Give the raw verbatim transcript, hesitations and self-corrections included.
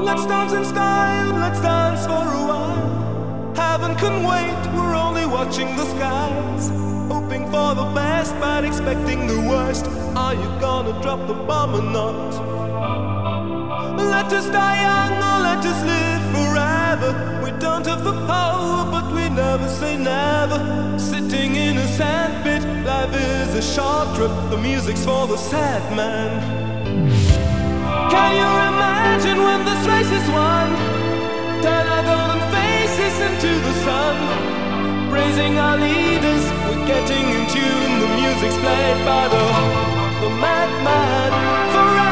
Let's dance in style, let's dance for a while. Heaven can wait, we're only watching the skies. Hoping for the best, but expecting the worst. Are you gonna drop the bomb or not? Let us die young or let us live forever. We don't have the power, but we never say never. Sitting in a sandpit, life is a short trip. The music's for the sad man. Can you imagine when this race is won? Turn our golden faces into the sun. Praising our leaders, we're getting in tune. The music's played by the, the madman. Forever